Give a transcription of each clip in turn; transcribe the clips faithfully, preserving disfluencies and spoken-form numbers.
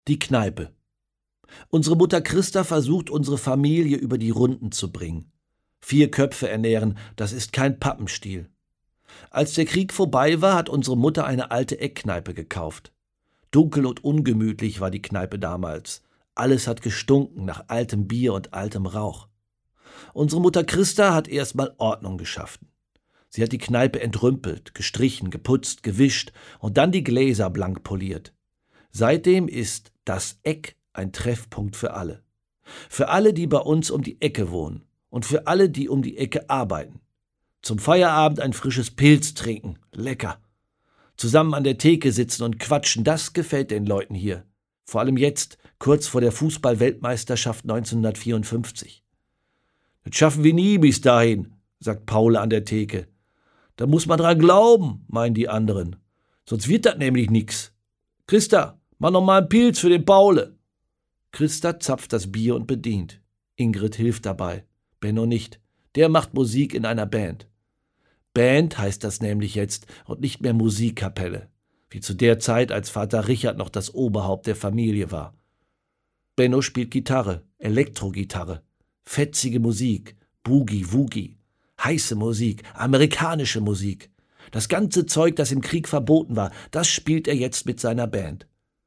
Die Kneipe. Unsere Mutter Christa versucht, unsere Familie über die Runden zu bringen. Vier Köpfe ernähren, das ist kein Pappenstiel. Als der Krieg vorbei war, hat unsere Mutter eine alte Eckkneipe gekauft. Dunkel und ungemütlich war die Kneipe damals. Alles hat gestunken nach altem Bier und altem Rauch. Unsere Mutter Christa hat erstmal Ordnung geschaffen. Sie hat die Kneipe entrümpelt, gestrichen, geputzt, gewischt und dann die Gläser blank poliert. Seitdem ist das Eck ein Treffpunkt für alle. Für alle, die bei uns um die Ecke wohnen und für alle, die um die Ecke arbeiten. Zum Feierabend ein frisches Pilz trinken, lecker. Zusammen an der Theke sitzen und quatschen, das gefällt den Leuten hier. Vor allem jetzt, kurz vor der Fußball-Weltmeisterschaft neunzehnhundertvierundfünfzig. Das schaffen wir nie bis dahin, sagt Paul an der Theke. Da muss man dran glauben, meinen die anderen. Sonst wird das nämlich nix. Christa, mach noch mal einen Pilz für den Paule. Christa zapft das Bier und bedient. Ingrid hilft dabei. Benno nicht. Der macht Musik in einer Band. Band heißt das nämlich jetzt und nicht mehr Musikkapelle, wie zu der Zeit, als Vater Richard noch das Oberhaupt der Familie war. Benno spielt Gitarre, Elektrogitarre, fetzige Musik, Boogie-Woogie, heiße Musik, amerikanische Musik. Das ganze Zeug, das im Krieg verboten war, das spielt er jetzt mit seiner Band.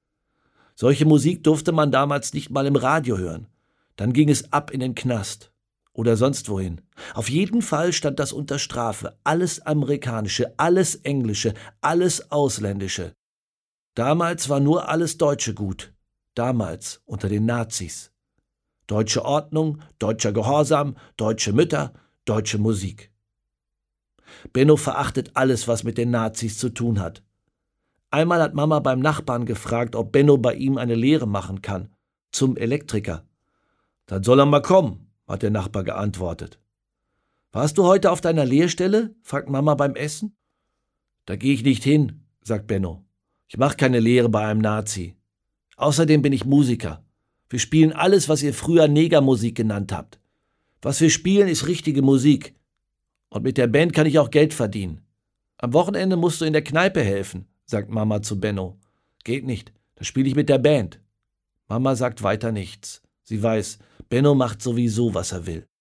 Solche Musik durfte man damals nicht mal im Radio hören. Dann ging es ab in den Knast. Oder sonst wohin. Auf jeden Fall stand das unter Strafe. Alles Amerikanische, alles Englische, alles Ausländische. Damals war nur alles Deutsche gut. Damals unter den Nazis. Deutsche Ordnung, deutscher Gehorsam, deutsche Mütter, deutsche Musik. Benno verachtet alles, was mit den Nazis zu tun hat. Einmal hat Mama beim Nachbarn gefragt, ob Benno bei ihm eine Lehre machen kann. Zum Elektriker. Dann soll er mal kommen, hat der Nachbar geantwortet. Warst du heute auf deiner Lehrstelle? Fragt Mama beim Essen. Da gehe ich nicht hin, sagt Benno. Ich mache keine Lehre bei einem Nazi. Außerdem bin ich Musiker. Wir spielen alles, was ihr früher Negermusik genannt habt. Was wir spielen, ist richtige Musik. Und mit der Band kann ich auch Geld verdienen. Am Wochenende musst du in der Kneipe helfen, sagt Mama zu Benno. Geht nicht, da spiele ich mit der Band. Mama sagt weiter nichts. Sie weiß, Benno macht sowieso, was er will.